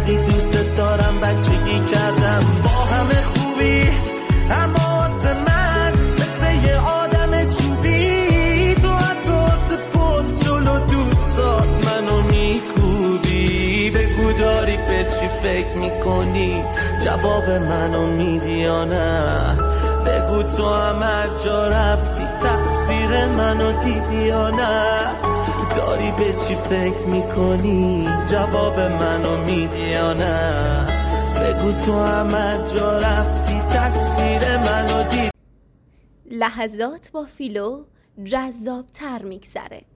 وقتی دوست دارم بچگی کردم با همه خوبی، اما واسه من مثل یه آدم چوبی، تو حتی واسه پست جلو دوستات منو میکوبی. بگو داری به چی فکر میکنی، جواب منو میدی یا نه؟ بگو تو هم هر جا رفتی تقصیر منو دیدی یا نه؟ داری به چی فکر میکنی، جواب منو میدی یا نه؟ بگو تو هم هر جا رفتی تصویر منو دیدی. لحظات با فیلو جذاب‌تر میگذره.